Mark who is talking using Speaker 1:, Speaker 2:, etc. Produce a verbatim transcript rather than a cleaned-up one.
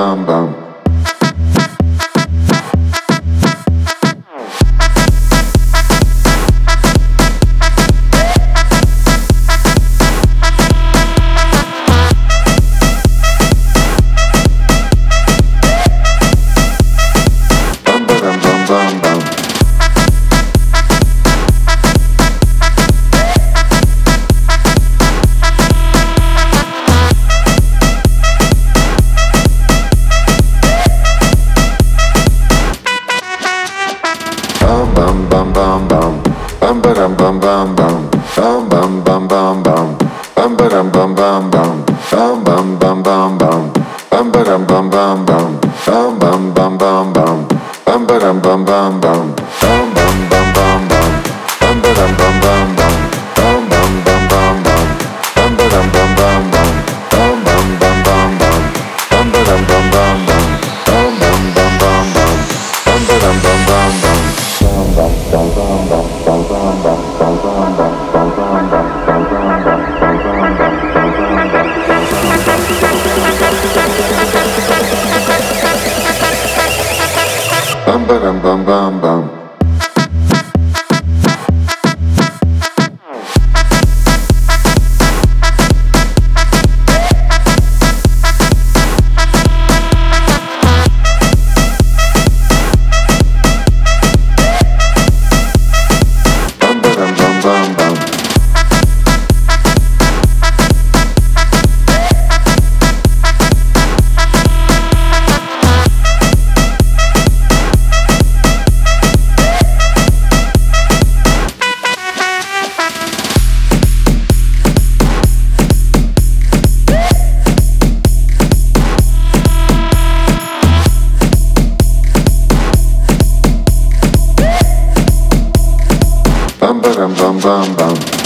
Speaker 1: bam bam. Bam bam bam bam, bam bam bam bam bam, bam bam bam bam bam, bam bam bam bam bam, bam bam bam bam bam, bam bam bam bam bam, bam bam bam bam bam, bam bam bam bam bam, bam bam bam bam bam, bam bam bam bam bam, bam bam bam bam bam, bam bam bam bam bam, bam bam bam bam bam, bam bam bam bam bam, bam bam bam bam bam, bam bam bam bam bam. Bam bam bam bam bam. Bam bam bam bam bam.